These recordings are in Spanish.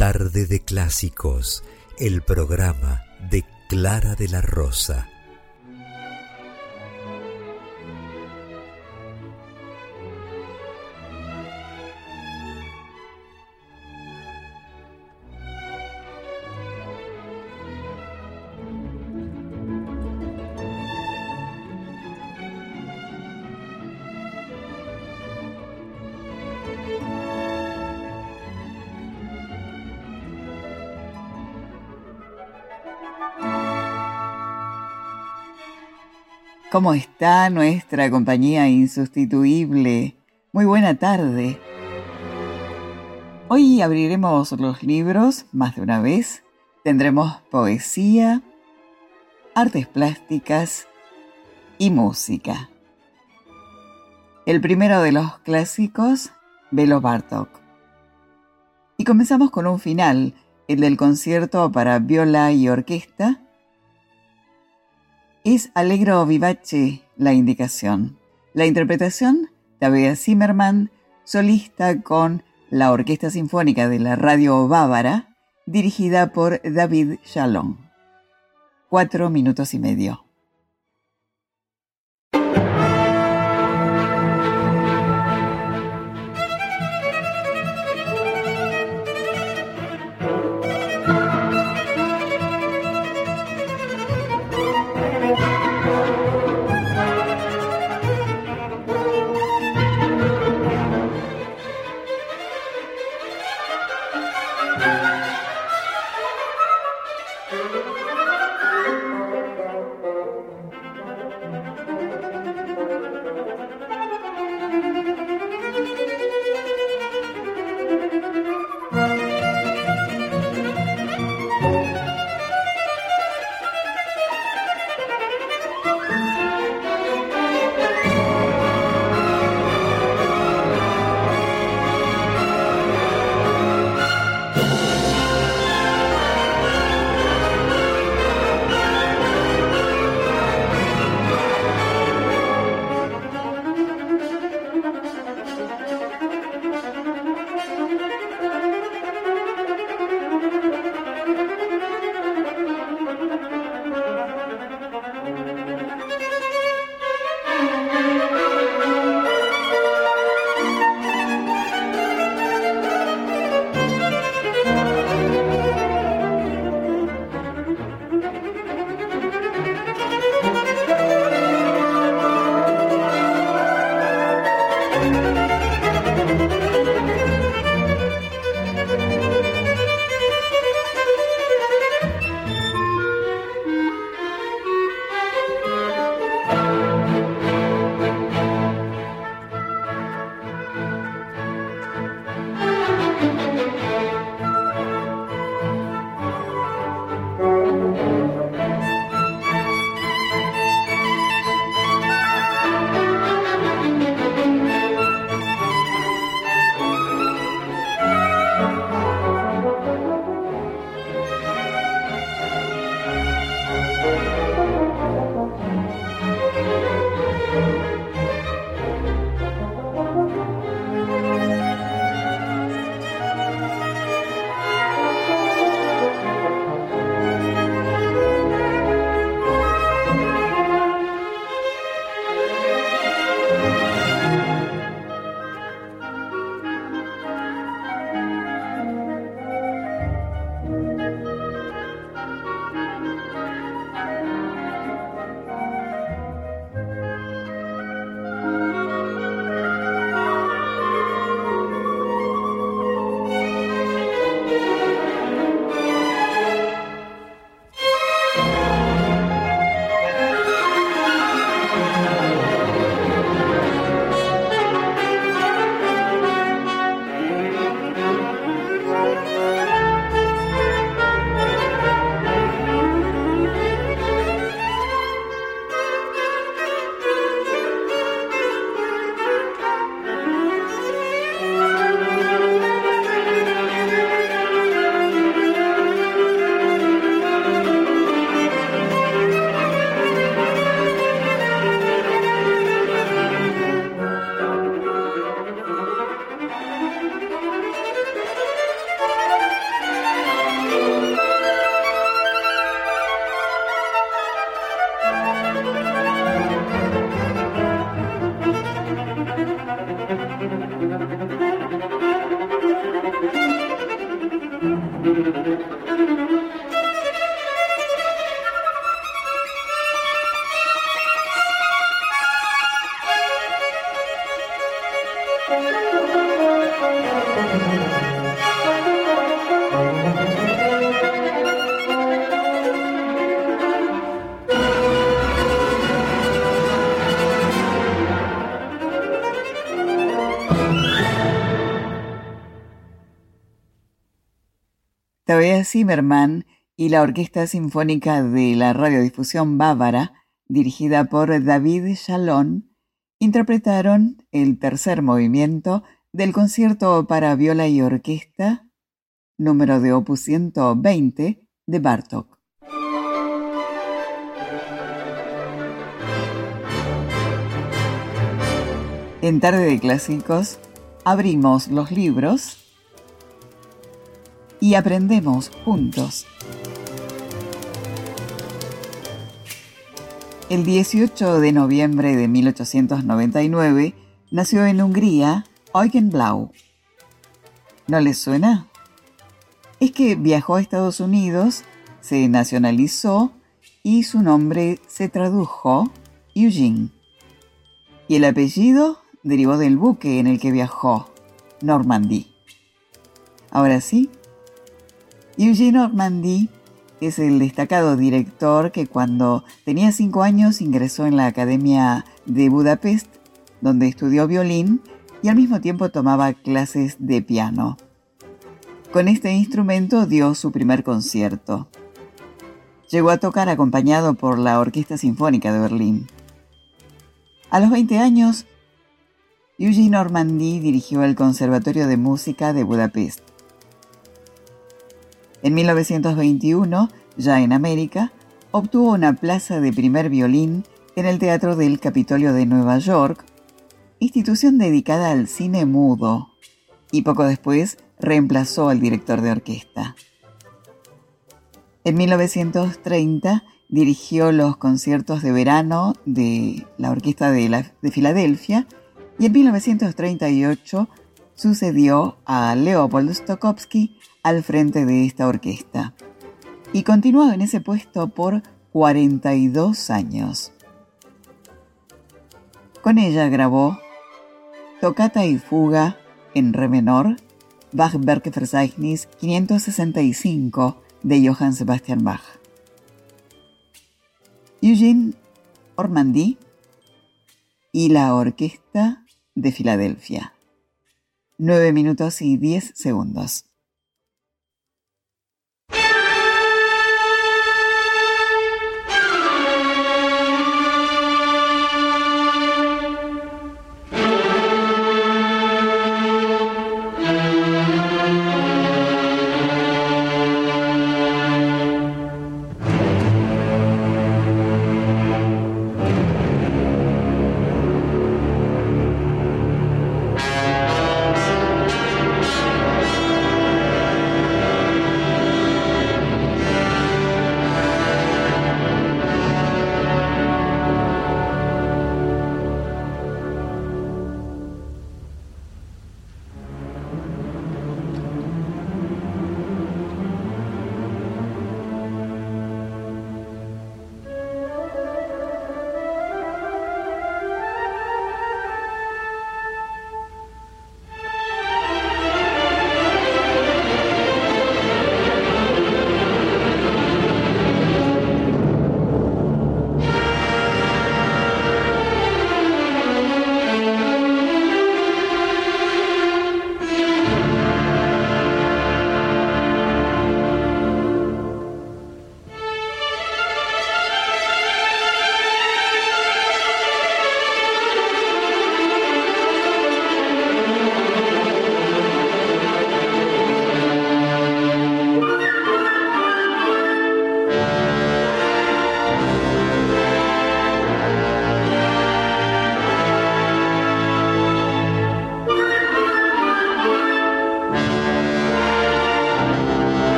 Tarde de Clásicos, el programa de Clara de la Rosa. ¿Cómo está nuestra compañía insustituible? Muy buena tarde. Hoy abriremos los libros más de una vez. Tendremos poesía, artes plásticas y música. El primero de los clásicos, Belo Bartók. Y comenzamos con un final, el del concierto para viola y orquesta. Es Allegro vivace la indicación. La interpretación, Tabea Zimmerman, solista con la Orquesta Sinfónica de la Radio Bávara, dirigida por David Shalom. 4 minutos y medio. Tobias Zimmermann y la Orquesta Sinfónica de la Radiodifusión Bávara, dirigida por David Chalon, interpretaron el tercer movimiento del concierto para viola y orquesta, número de opus 120 de Bartók. En Tarde de Clásicos abrimos los libros y aprendemos juntos. El 18 de noviembre de 1899 nació en Hungría Eugen Blau. ¿No les suena? Es que viajó a Estados Unidos, se nacionalizó y su nombre se tradujo Eugene. Y el apellido derivó del buque en el que viajó, Normandie. Ahora sí, Eugene Normandie es el destacado director que cuando tenía 5 años ingresó en la Academia de Budapest, donde estudió violín y al mismo tiempo tomaba clases de piano. Con este instrumento dio su primer concierto. Llegó a tocar acompañado por la Orquesta Sinfónica de Berlín. A los 20 años, Eugene Normandie dirigió el Conservatorio de Música de Budapest. En 1921, ya en América, obtuvo una plaza de primer violín en el Teatro del Capitolio de Nueva York, institución dedicada al cine mudo, y poco después reemplazó al director de orquesta. En 1930 dirigió los conciertos de verano de la Orquesta de Filadelfia y en 1938 sucedió a Leopold Stokowski al frente de esta orquesta y continuó en ese puesto por 42 años. Con ella grabó Tocata y Fuga en re menor, Bach Werkverzeichnis 565 de Johann Sebastian Bach. Eugene Normandie y la Orquesta de Filadelfia. 9 minutos y 10 segundos.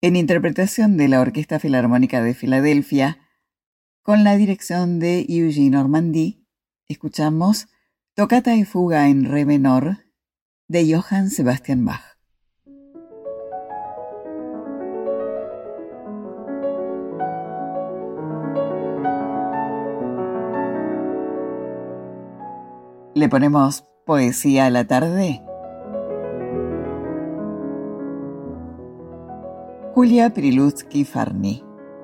en interpretación de la Orquesta Filarmónica de Filadelfia, con la dirección de Eugene Ormandy, escuchamos Toccata y Fuga en Re menor de Johann Sebastian Bach. ¿Le ponemos poesía a la tarde? Julia Prilutsky-Farny.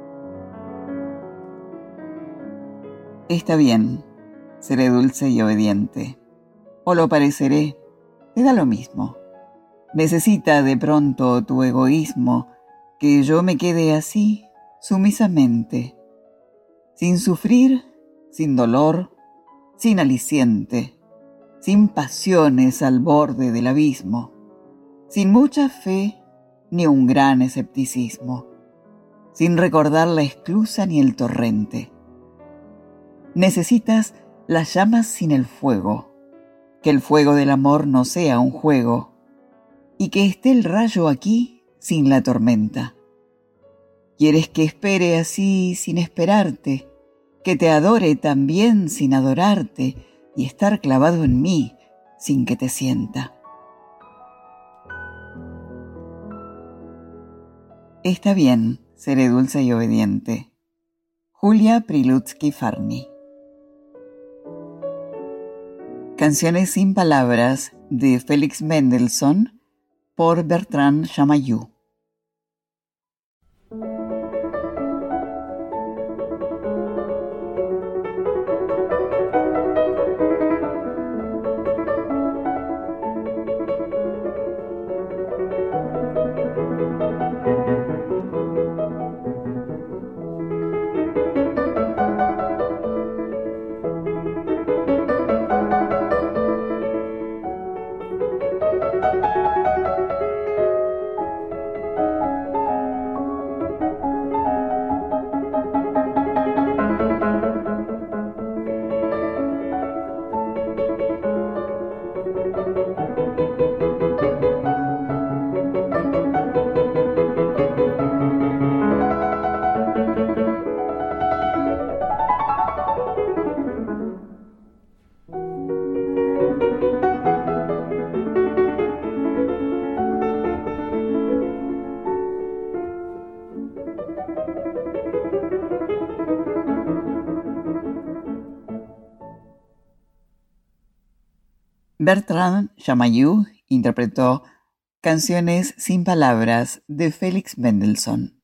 Está bien, seré dulce y obediente, o lo pareceré, te da lo mismo. Necesita de pronto tu egoísmo que yo me quede así, sumisamente, sin sufrir, sin dolor, sin aliciente, sin pasiones al borde del abismo, sin mucha fe ni un gran escepticismo, sin recordar la esclusa ni el torrente. Necesitas las llamas sin el fuego, que el fuego del amor no sea un juego, y que esté el rayo aquí sin la tormenta. Quieres que espere así sin esperarte, que te adore también sin adorarte, y estar clavado en mí sin que te sienta. Está bien, seré dulce y obediente. Julia Prilutsky-Farny. Canciones sin palabras de Félix Mendelssohn por Bertrand Chamayou. Bertrand Chamayou interpretó Canciones sin palabras de Félix Mendelssohn.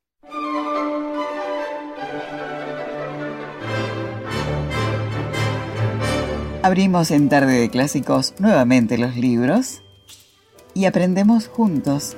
Abrimos en Tarde de Clásicos nuevamente los libros y aprendemos juntos.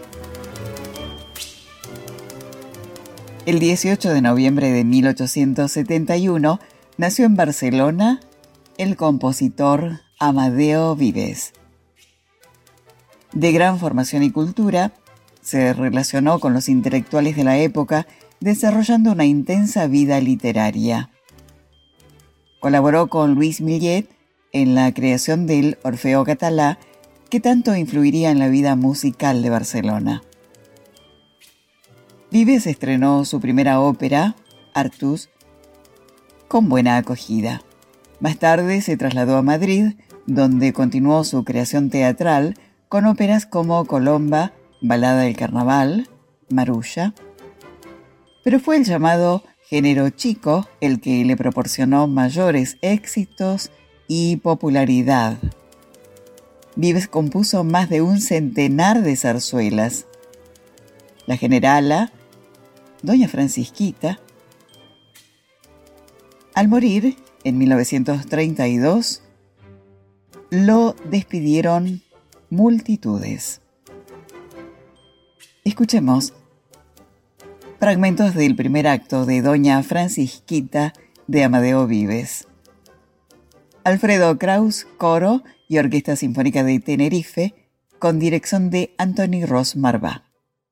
El 18 de noviembre de 1871 nació en Barcelona el compositor Amadeo Vives. De gran formación y cultura, se relacionó con los intelectuales de la época, desarrollando una intensa vida literaria. Colaboró con Luis Millet en la creación del Orfeo Catalá, que tanto influiría en la vida musical de Barcelona. Vives estrenó su primera ópera, Artus, con buena acogida. Más tarde se trasladó a Madrid, donde continuó su creación teatral con óperas como Colomba, Balada del Carnaval, Marulla. Pero fue el llamado género chico el que le proporcionó mayores éxitos y popularidad. Vives compuso más de un centenar de zarzuelas. La Generala, Doña Francisquita. Al morir, en 1932, lo despidieron multitudes. Escuchemos fragmentos del primer acto de Doña Francisquita de Amadeo Vives. Alfredo Kraus, coro y Orquesta Sinfónica de Tenerife, con dirección de Antoni Ros Marvá.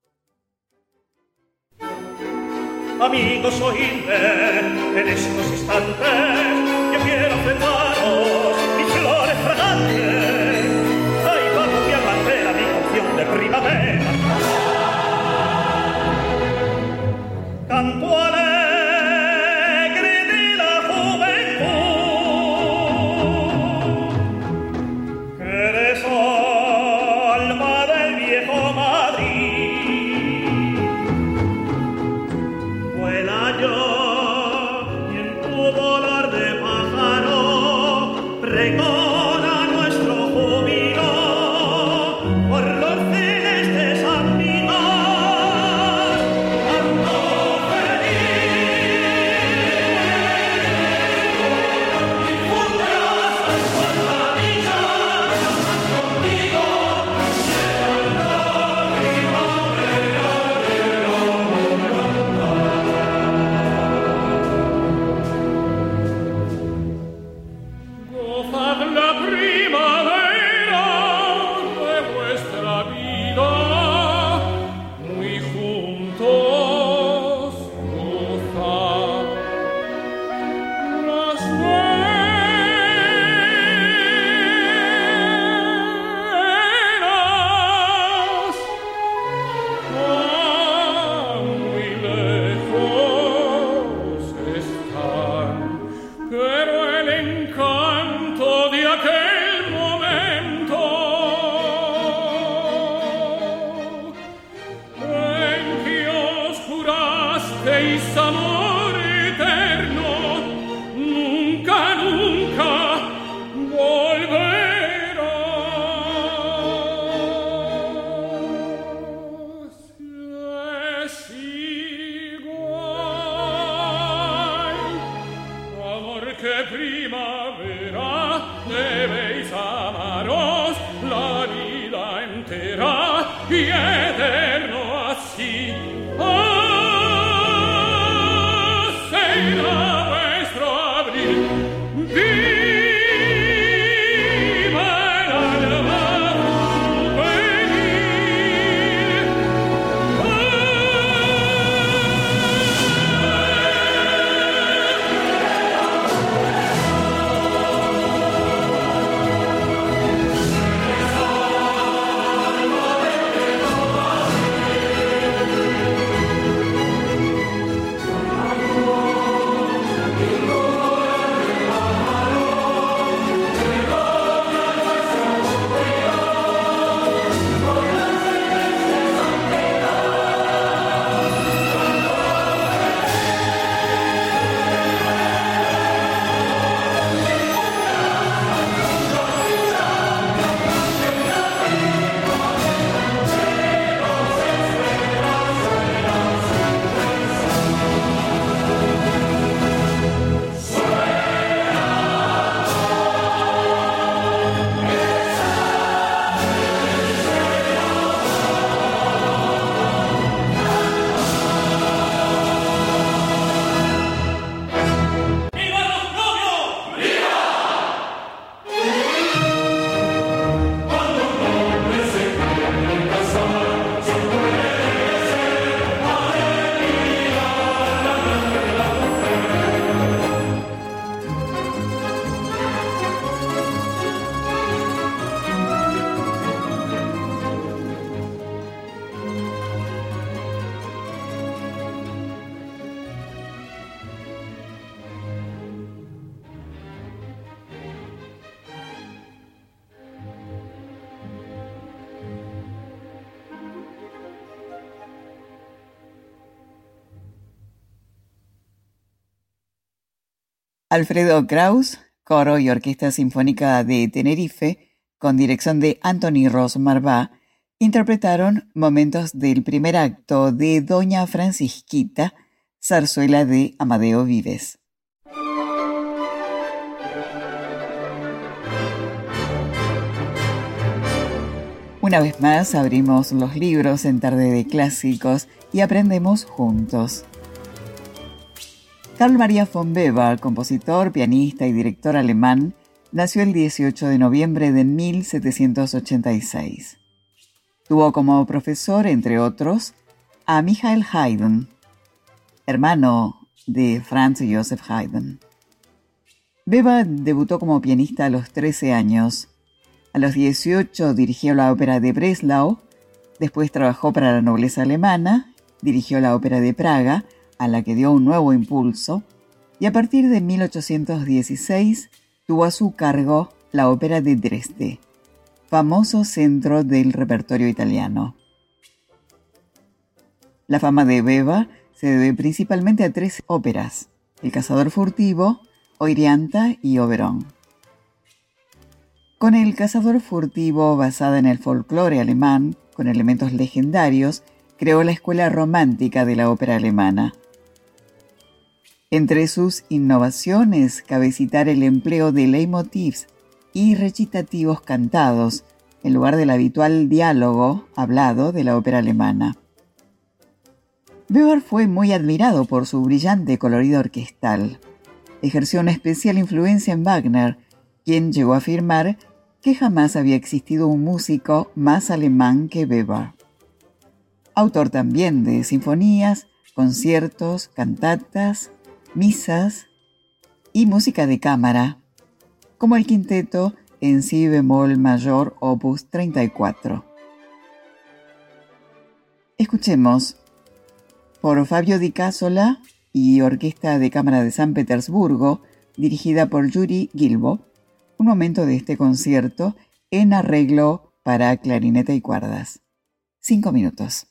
Amigos, oídme, en estos instantes yo quiero ofrendaros mis flores fragantes. Ahí va mi bandera, mi canción de primavera. canto alegre de la juventud, que desalma del viejo Madrid. Vuela yo y en tu volar de pájaro pregona nuestro júbilo por los celestes amigos. Ando feliz y fundarás con la dicha contigo llega la primavera de la gozad la primavera de vuestra vida, muy juntos gozad las veras, muy lejos están, pero el encanto de aquel momento en que os jurasteis amor eterno nunca, nunca volverá. Es igual, amor que primavera, debéis amaros la vida entera y eterno así. Será vuestro abril. Viva el alma juvenil. Alfredo Kraus, coro y orquesta sinfónica de Tenerife, con dirección de Anthony Ross Marvá, interpretaron momentos del primer acto de Doña Francisquita, zarzuela de Amadeo Vives. Una vez más abrimos los libros en Tarde de Clásicos y aprendemos juntos. Carl Maria von Weber, compositor, pianista y director alemán, nació el 18 de noviembre de 1786. Tuvo como profesor, entre otros, a Michael Haydn, hermano de Franz Joseph Haydn. Weber debutó como pianista a los 13 años. A los 18 dirigió la ópera de Breslau, después trabajó para la nobleza alemana, dirigió la ópera de Praga, a la que dio un nuevo impulso, y a partir de 1816 tuvo a su cargo la Ópera de Dresde, famoso centro del repertorio italiano. La fama de Weber se debe principalmente a 3 óperas: El cazador furtivo, Oireanta y Oberon. Con El cazador furtivo, basada en el folclore alemán, con elementos legendarios, creó la escuela romántica de la ópera alemana. Entre sus innovaciones cabe citar el empleo de leitmotivs y recitativos cantados, en lugar del habitual diálogo hablado de la ópera alemana. Weber fue muy admirado por su brillante colorido orquestal. Ejerció una especial influencia en Wagner, quien llegó a afirmar que jamás había existido un músico más alemán que Weber. Autor también de sinfonías, conciertos, cantatas, misas y música de cámara, como el quinteto en si bemol mayor opus 34. Escuchemos por Fabio Di Casola y Orquesta de Cámara de San Petersburgo, dirigida por Yuri Gilbo, un momento de este concierto en arreglo para clarinete y cuerdas. 5 minutos.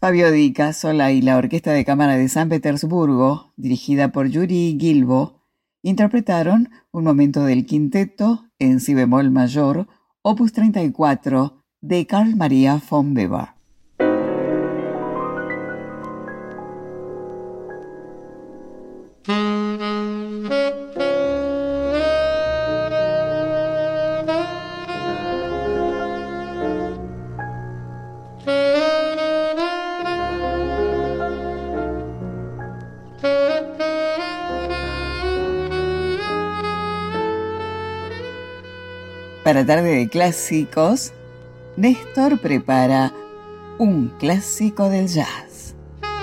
Fabio Di Cazzola y la Orquesta de Cámara de San Petersburgo, dirigida por Yuri Gilbo, interpretaron un momento del quinteto en si bemol mayor, opus 34, de Carl Maria von Weber. Para Tarde de Clásicos, Néstor prepara un clásico del jazz.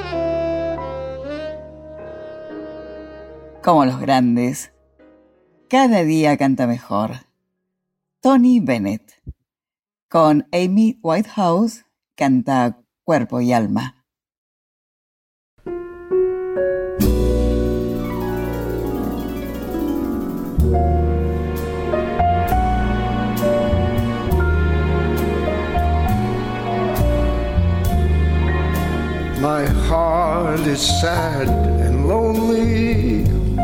Como los grandes, cada día canta mejor. Tony Bennett. Con Amy Whitehouse canta Cuerpo y Alma. My heart is sad and lonely.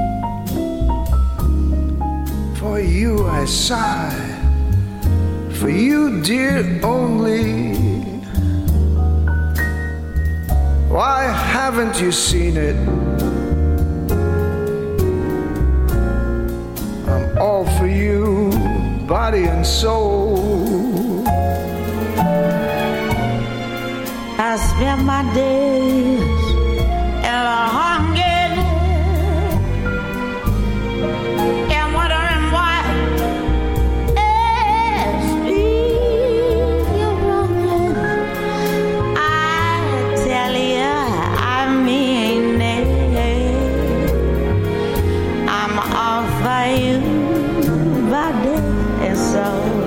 For you I sigh, for you, dear, only. Why haven't you seen it? I'm all for you, body and soul. I spend my days in a hunger and wondering why you're wrong. I tell you, I mean it. I'm all for you, body and soul.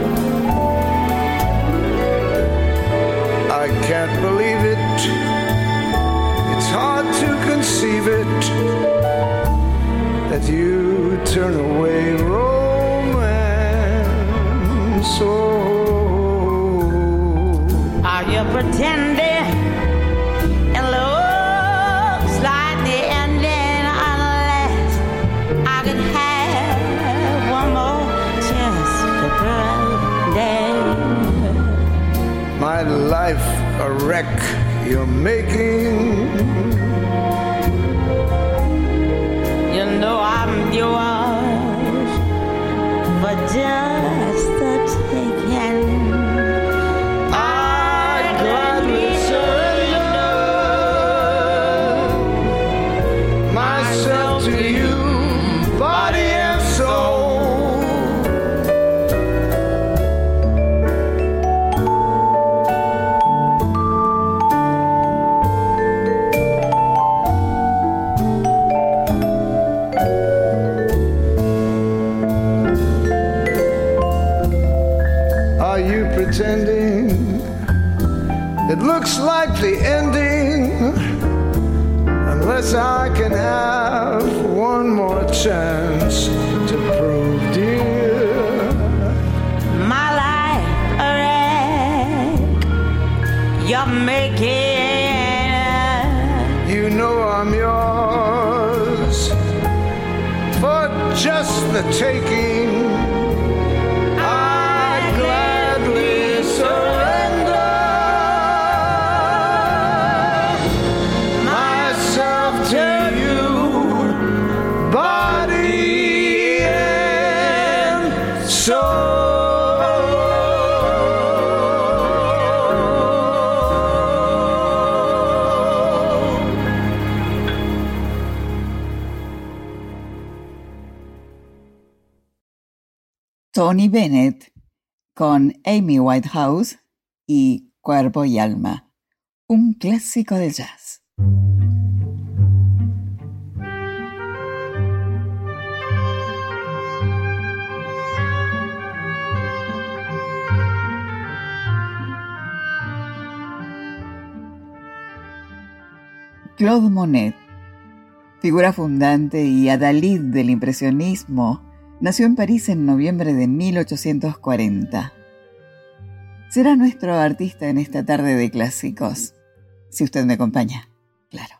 I can't believe it. It's hard to conceive it that you turn away romance. Oh, are you pretending? It looks like the ending unless I could have one more chance to pretend. my life a wreck you're making. You know I'm yours for just the taking. I'd gladly surrender myself to you, body and soul. Pretending it looks like the ending, unless I can have one more chance to prove, dear, my life a wreck you're making. You know I'm yours for just the taking. Surrender myself to you, body and soul. Tony Bennett con Amy Whitehouse y Cuerpo y Alma, un clásico del jazz. Claude Monet, figura fundante y adalid del impresionismo, nació en París en noviembre de 1840. Será nuestro artista en esta tarde de clásicos. Si usted me acompaña, claro.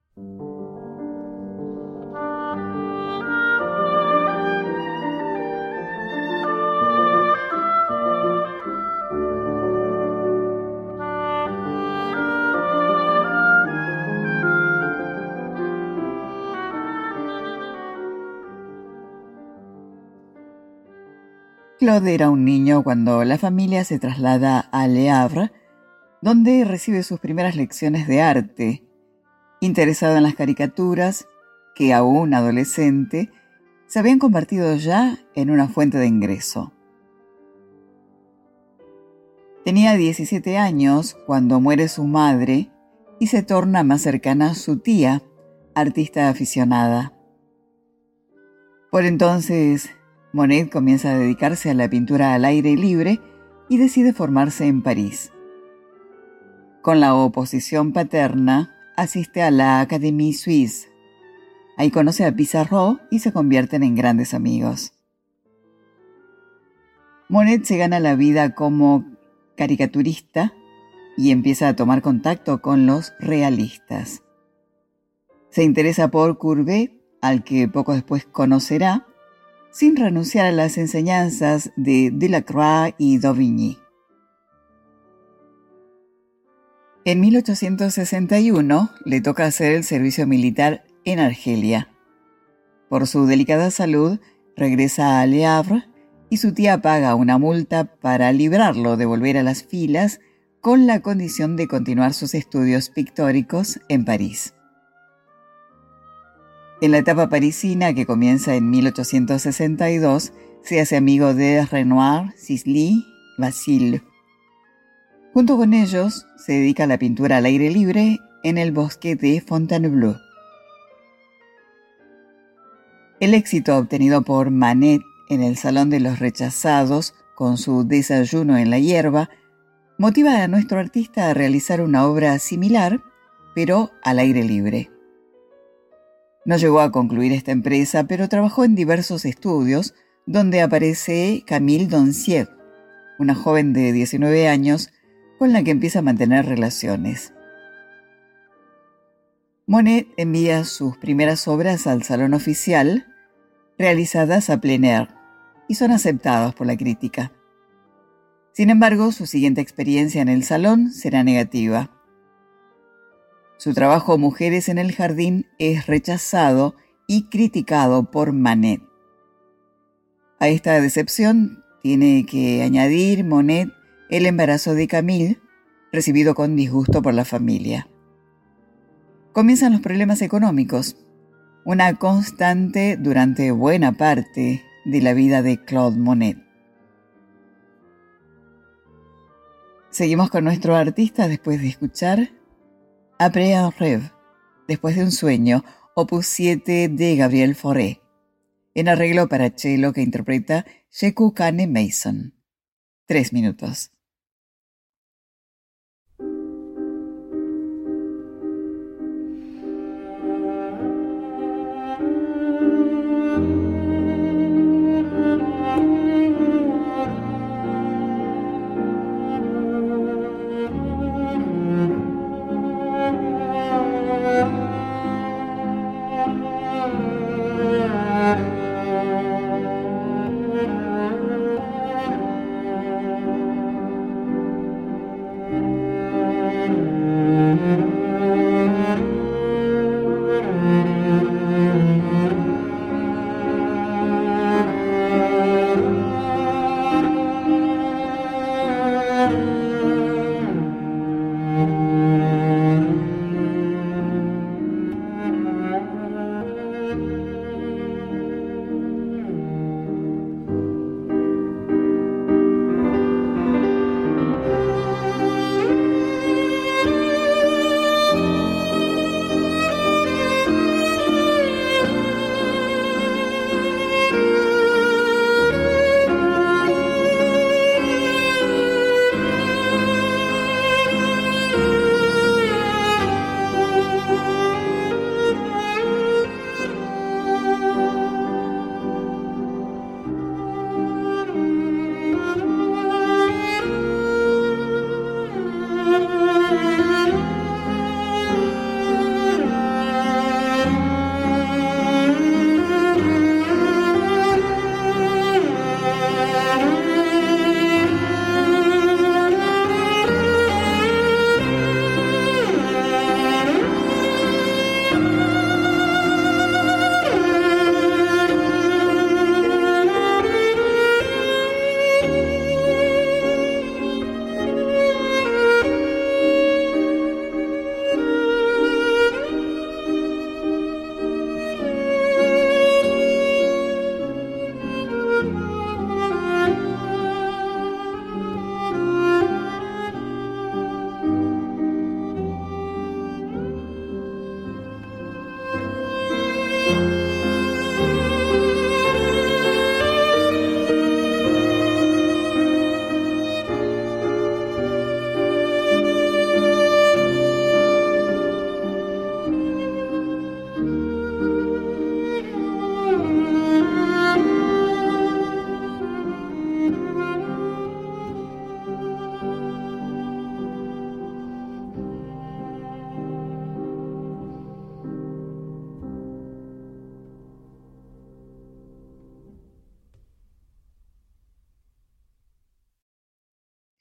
Claude era un niño cuando la familia se traslada a Le Havre, donde recibe sus primeras lecciones de arte. Interesado en las caricaturas, que aún adolescente, se habían convertido ya en una fuente de ingreso. Tenía 17 años cuando muere su madre y se torna más cercana a su tía, artista aficionada. Por entonces, Monet comienza a dedicarse a la pintura al aire libre y decide formarse en París. Con la oposición paterna, asiste a la Académie Suisse. Ahí conoce a Pissarro y se convierten en grandes amigos. Monet se gana la vida como caricaturista y empieza a tomar contacto con los realistas. Se interesa por Courbet, al que poco después conocerá, sin renunciar a las enseñanzas de Delacroix y d'Aubigny. En 1861 le toca hacer el servicio militar en Argelia. Por su delicada salud, regresa a Le Havre y su tía paga una multa para librarlo de volver a las filas con la condición de continuar sus estudios pictóricos en París. En la etapa parisina, que comienza en 1862, se hace amigo de Renoir, Sisley, Basile. Junto con ellos, se dedica a la pintura al aire libre en el bosque de Fontainebleau. El éxito obtenido por Manet en el Salón de los Rechazados, con su Desayuno en la hierba, motiva a nuestro artista a realizar una obra similar, pero al aire libre. No llegó a concluir esta empresa, pero trabajó en diversos estudios, donde aparece Camille Doncier, una joven de 19 años con la que empieza a mantener relaciones. Monet envía sus primeras obras al Salón Oficial, realizadas a plein air, y son aceptadas por la crítica. Sin embargo, su siguiente experiencia en el Salón será negativa. Su trabajo Mujeres en el Jardín es rechazado y criticado por Manet. A esta decepción tiene que añadir Monet el embarazo de Camille, recibido con disgusto por la familia. Comienzan los problemas económicos, una constante durante buena parte de la vida de Claude Monet. Seguimos con nuestro artista después de escuchar Après un rêve, después de un sueño, opus 7 de Gabriel Fauré, en arreglo para cello que interpreta Jeku Kane Mason. 3 minutos.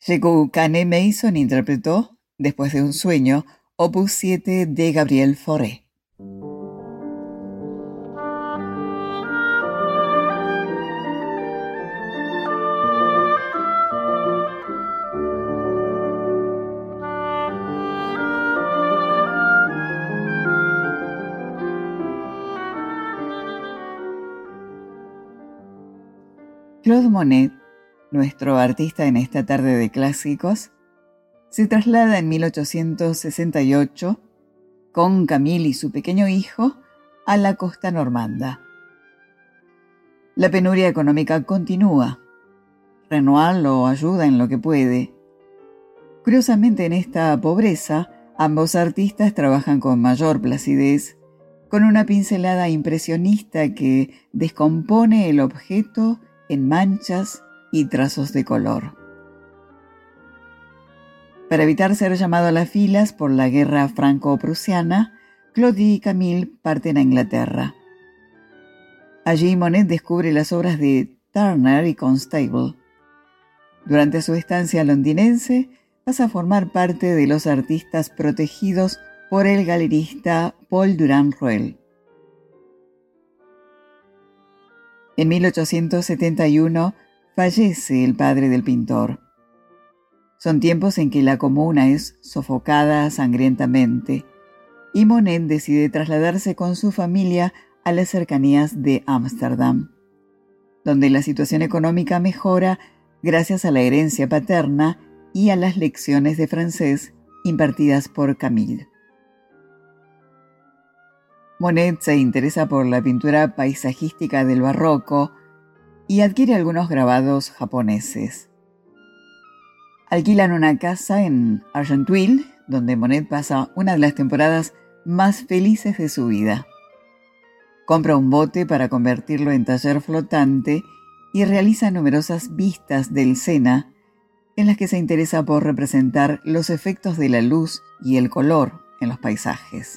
Jeku Kane Mason interpretó, Después de un sueño, opus 7 de Gabriel Fauré. Claude Monet, nuestro artista en esta tarde de clásicos, se traslada en 1868 con Camille y su pequeño hijo a la costa normanda. La penuria económica continúa. Renoir lo ayuda en lo que puede. Curiosamente, en esta pobreza, ambos artistas trabajan con mayor placidez, con una pincelada impresionista que descompone el objeto en manchas y trazos de color. Para evitar ser llamado a las filas por la guerra franco-prusiana, Claude y Camille parten a Inglaterra. Allí Monet descubre las obras de Turner y Constable. Durante su estancia londinense, pasa a formar parte de los artistas protegidos por el galerista Paul Durand-Ruel. En 1871 fallece el padre del pintor. Son tiempos en que la comuna es sofocada sangrientamente y Monet decide trasladarse con su familia a las cercanías de Ámsterdam, donde la situación económica mejora gracias a la herencia paterna y a las lecciones de francés impartidas por Camille. Monet se interesa por la pintura paisajística del barroco y adquiere algunos grabados japoneses. Alquilan una casa en Argenteuil, donde Monet pasa una de las temporadas más felices de su vida. Compra un bote para convertirlo en taller flotante y realiza numerosas vistas del Sena, en las que se interesa por representar los efectos de la luz y el color en los paisajes.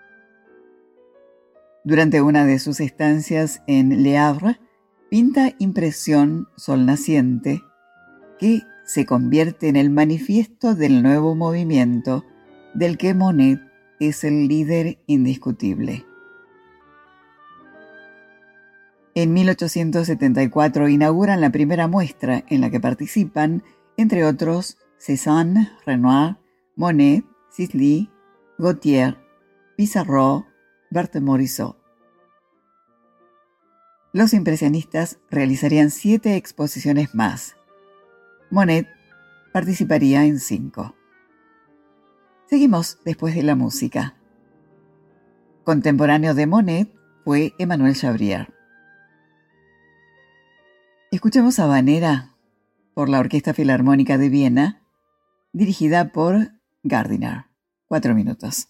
Durante una de sus estancias en Le Havre, pinta Impresión Sol Naciente, que se convierte en el manifiesto del nuevo movimiento del que Monet es el líder indiscutible. En 1874 inauguran la primera muestra en la que participan, entre otros, Cézanne, Renoir, Monet, Sisley, Gautier, Pissarro, Berthe Morisot. Los impresionistas realizarían 7 exposiciones más. Monet participaría en 5. Seguimos después de la música. Contemporáneo de Monet fue Emmanuel Chabrier. Escuchemos Habanera por la Orquesta Filarmónica de Viena, dirigida por Gardiner. 4 minutos.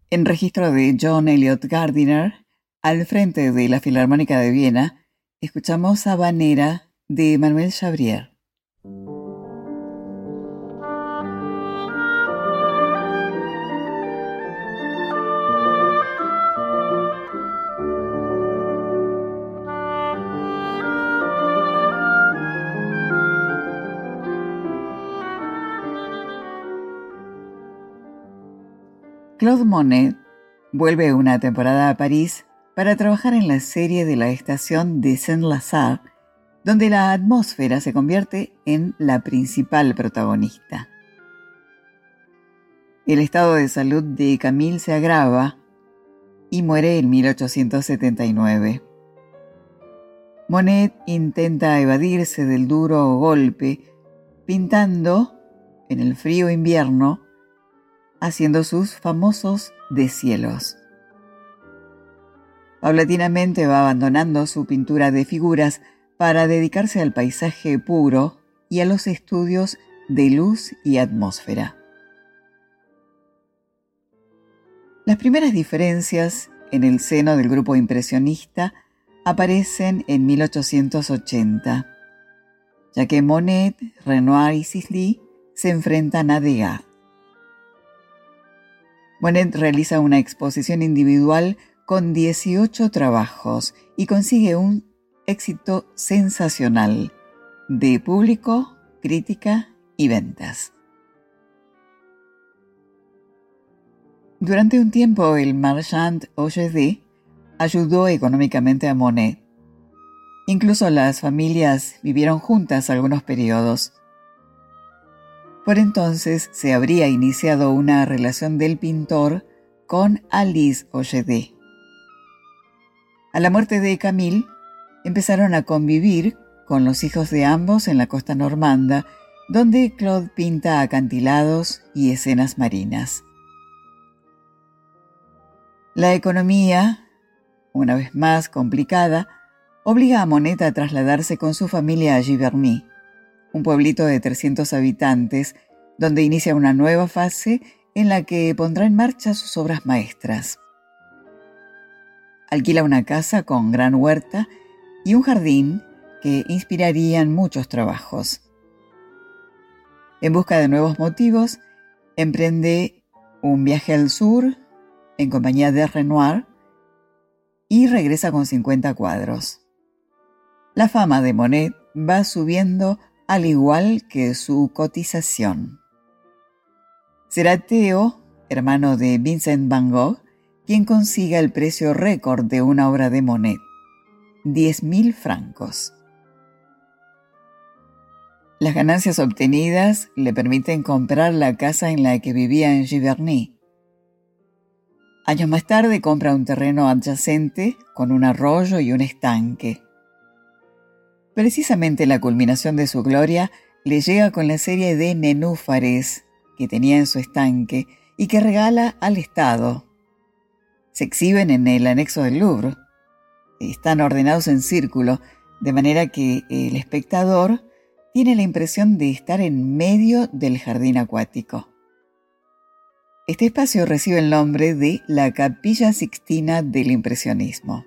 En registro de John Eliot Gardiner, al frente de la Filarmónica de Viena, escuchamos Habanera de Manuel Chabrier. Claude Monet vuelve una temporada a París para trabajar en la serie de la estación de Saint-Lazare, donde la atmósfera se convierte en la principal protagonista. El estado de salud de Camille se agrava y muere en 1879. Monet intenta evadirse del duro golpe, pintando en el frío invierno, haciendo sus famosos deshielos. Paulatinamente va abandonando su pintura de figuras para dedicarse al paisaje puro y a los estudios de luz y atmósfera. Las primeras diferencias en el seno del grupo impresionista aparecen en 1880, ya que Monet, Renoir y Sisley se enfrentan a Degas. Monet realiza una exposición individual con 18 trabajos y consigue un éxito sensacional de público, crítica y ventas. Durante un tiempo, el Marchand Ogedé ayudó económicamente a Monet. Incluso las familias vivieron juntas algunos periodos. Por entonces se habría iniciado una relación del pintor con Alice Ogedé. A la muerte de Camille, empezaron a convivir con los hijos de ambos en la costa normanda, donde Claude pinta acantilados y escenas marinas. La economía, una vez más complicada, obliga a Monet a trasladarse con su familia a Giverny, un pueblito de 300 habitantes, donde inicia una nueva fase en la que pondrá en marcha sus obras maestras. Alquila una casa con gran huerta y un jardín que inspirarían muchos trabajos. En busca de nuevos motivos, emprende un viaje al sur en compañía de Renoir y regresa con 50 cuadros. La fama de Monet va subiendo al igual que su cotización. Será Theo, hermano de Vincent van Gogh, quien consiga el precio récord de una obra de Monet, 10.000 francos. Las ganancias obtenidas le permiten comprar la casa en la que vivía en Giverny. Años más tarde compra un terreno adyacente con un arroyo y un estanque. Precisamente la culminación de su gloria le llega con la serie de nenúfares que tenía en su estanque y que regala al Estado. Se exhiben en el anexo del Louvre. Están ordenados en círculo, de manera que el espectador tiene la impresión de estar en medio del jardín acuático. Este espacio recibe el nombre de la Capilla Sixtina del Impresionismo.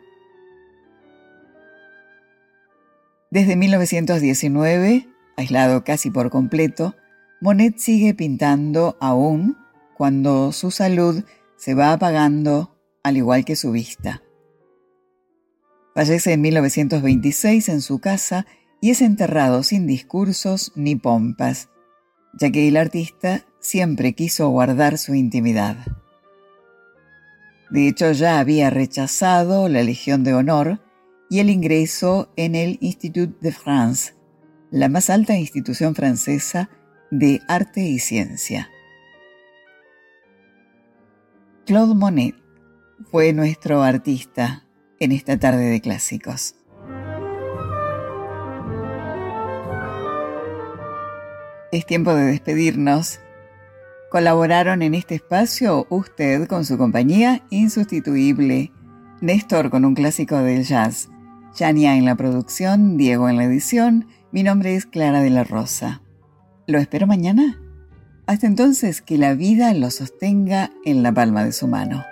Desde 1919, aislado casi por completo, Monet sigue pintando aún cuando su salud se va apagando, al igual que su vista. Fallece en 1926 en su casa y es enterrado sin discursos ni pompas, ya que el artista siempre quiso guardar su intimidad. De hecho, ya había rechazado la Legión de Honor y el ingreso en el Institut de France, la más alta institución francesa de arte y ciencia. Claude Monet fue nuestro artista en esta tarde de clásicos. Es tiempo de despedirnos. Colaboraron en este espacio usted con su compañía insustituible, Néstor con un clásico del jazz, Yania en la producción, Diego en la edición. Mi nombre es Clara de la Rosa. Lo espero mañana. Hasta entonces, que la vida lo sostenga en la palma de su mano.